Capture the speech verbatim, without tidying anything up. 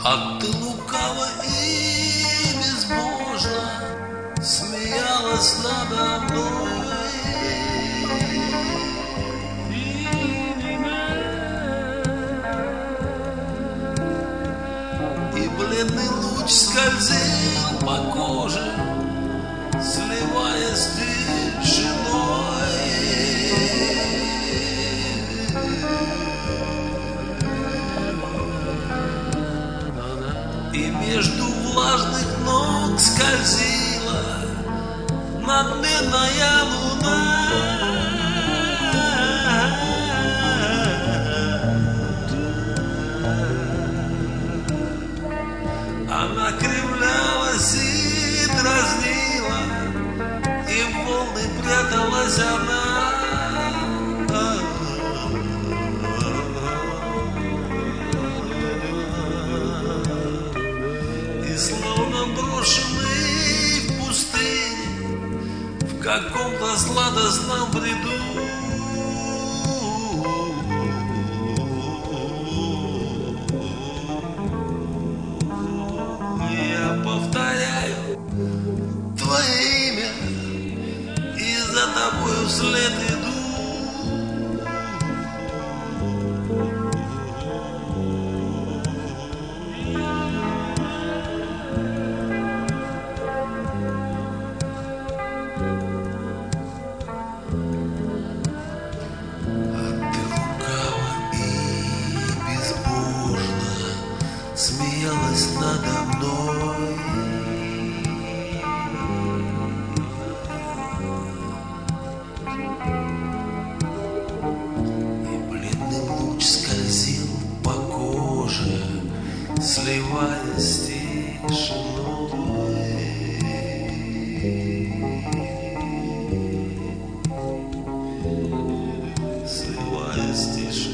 А ты лукаво и безбожно смеялась надо мной. И бледный луч скользил по коже, сливаясь с тишиной. И между влажных ног скользила надменная луна. Она кривлялась и дразнила, и в волны пряталась она. И словно брошенный в пустыне, в каком-то сладостном бреду, я повторяю твое имя и за тобою вслед иду. Смеялась надо мной. И бледный луч скользил по коже, сливаясь с тишиной. Сливаясь с тишиной.